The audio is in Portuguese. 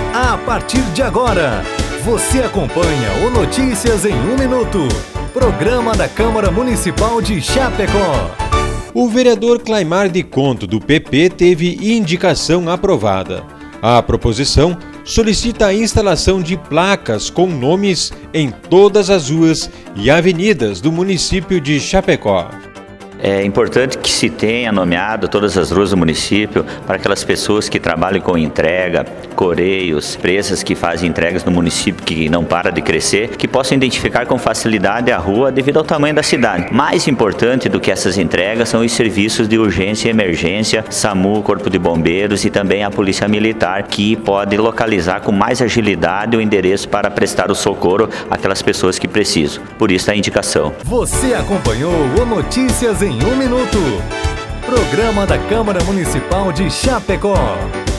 A partir de agora, você acompanha o Notícias em 1 Minuto, programa da Câmara Municipal de Chapecó. O vereador Claimar de Conto, do PP, teve indicação aprovada. A proposição solicita a instalação de placas com nomes em todas as ruas e avenidas do município de Chapecó. É importante que se tenha nomeado todas as ruas do município para aquelas pessoas que trabalham com entrega, correios, empresas que fazem entregas no município que não para de crescer, que possam identificar com facilidade a rua devido ao tamanho da cidade. Mais importante do que essas entregas são os serviços de urgência e emergência, SAMU, Corpo de Bombeiros e também a Polícia Militar, que pode localizar com mais agilidade o endereço para prestar o socorro àquelas pessoas que precisam. Por isso a indicação. Você acompanhou o Notícias em 1 Minuto, programa da Câmara Municipal de Chapecó.